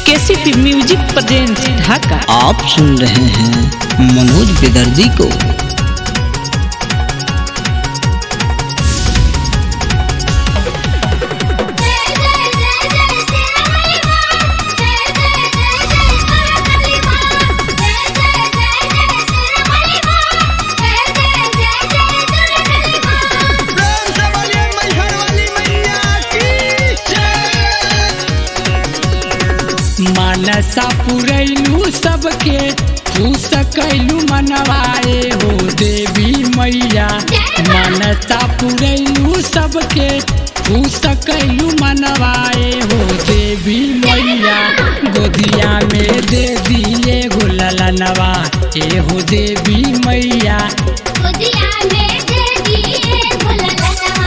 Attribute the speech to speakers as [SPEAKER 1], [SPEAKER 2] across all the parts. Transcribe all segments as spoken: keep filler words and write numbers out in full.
[SPEAKER 1] KCP music present ढाका।
[SPEAKER 2] आप सुन रहे हैं मनोज बेदर्जी को।
[SPEAKER 3] मानसा पुरैलू सबके खुश कैलू मनवाए हो देवी मैया। मानसा पुरैलू सबके खुश कैलू मनवाए हो देवी मैया। गोदिया में दे दिए गो ललनवा ए हो देवी मैया।
[SPEAKER 4] गोदिया में दे दिए गो ललनवा।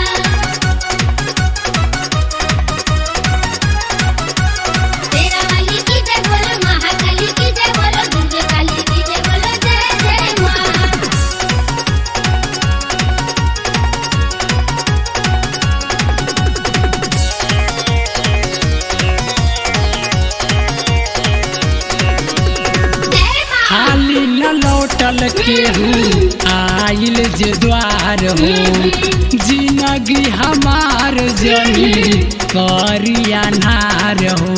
[SPEAKER 3] खाली न लौटल केहू आइल जे द्वार हो। जिंदगी हमार जनी करी अन्हार हो।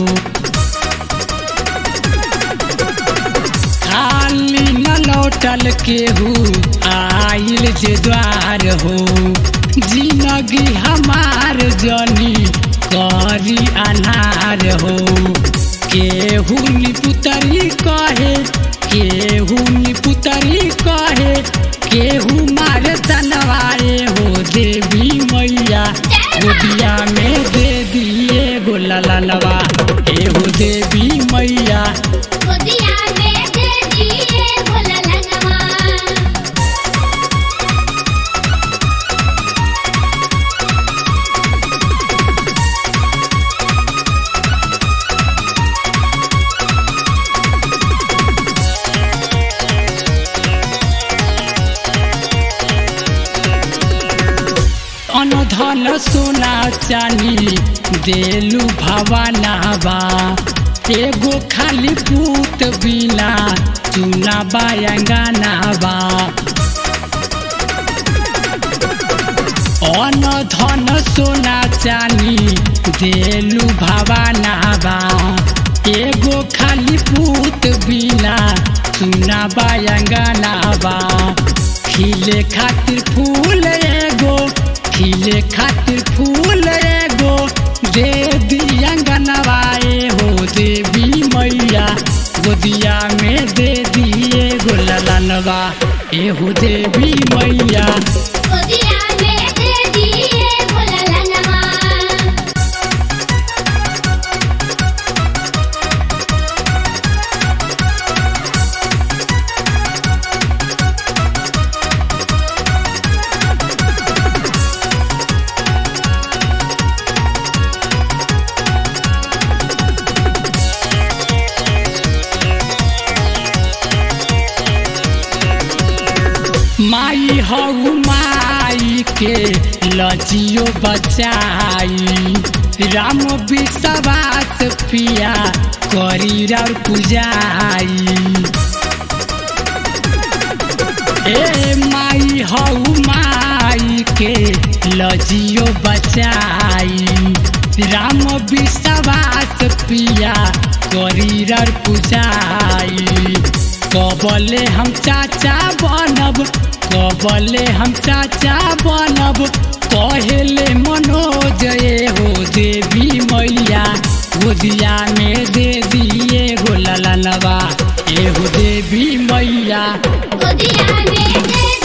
[SPEAKER 3] खाली न लौटल केहू आइल जे द्वार हो। जिंदगी हमार जनी करी अन्हार हो। केहू निपुतरी कहे केहू निपुतरी कहे केहू मारे तनवाए हो देवी मैया। गोदिया में दे दिए गो ललनवा ए हो देवी मैया।
[SPEAKER 4] गोदिया में दे दिए गो ललनवा।
[SPEAKER 3] अनधन सोना चानी देलू भवानाबा। एगो खाली पूत बिना चुना बायंगानाबा। अनधन सोना चानी देलू भवानाबा। एगो खाली पूत बिना चुना बायंगानाबा। खिले खातिर फूल एगो खिले खातिर फूल एगो दे दियंगनवाए हो देवी मैया। गोदिया में दे दिए गो ललनवा ए हो देवी मैया।
[SPEAKER 4] गोदिया में दे दिए गो ललनवा।
[SPEAKER 3] माई हऊ माई के लजियो बचाई। राम विश्वास पिया करी रार पूजाई। ए माई हऊ माई के लजियो बचाई। राम विश्वास पिया करी रार पूजाई। कबले हम चाचा बनब कबले हम चाचा बनब कहेले मनोज ए हो देवी मैया। गोदिया में दे दिए गो ललनवा ए हो देवी मैया।
[SPEAKER 4] गोदिया में दे